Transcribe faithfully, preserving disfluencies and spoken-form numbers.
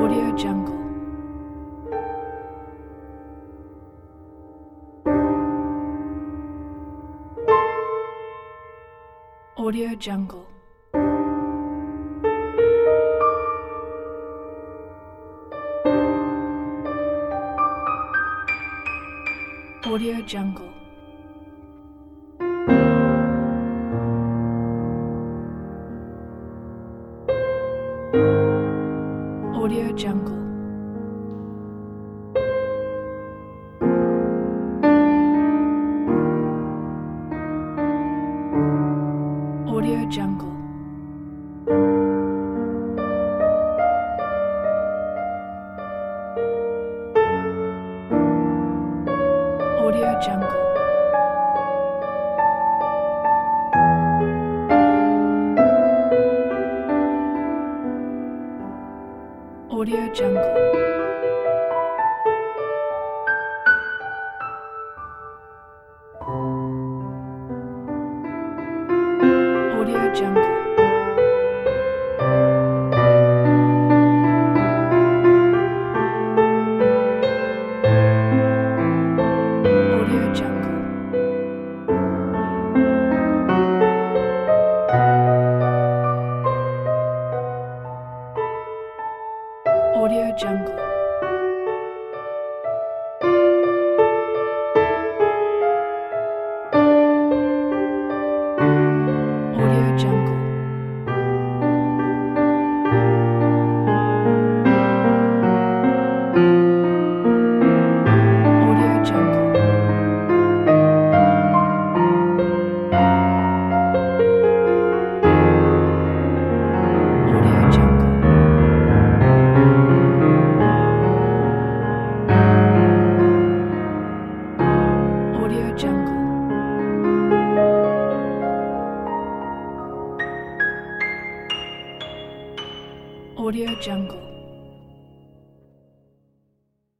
Audio Jungle. Audio Jungle. Audio Jungle. Audio Jungle. Audio Jungle. Audio Jungle. Audio Jungle. Audio Jungle. Audio Jungle. Audio Jungle. Audio Jungle. Audio Jungle. Audio Jungle. Audio Jungle. Audio Jungle.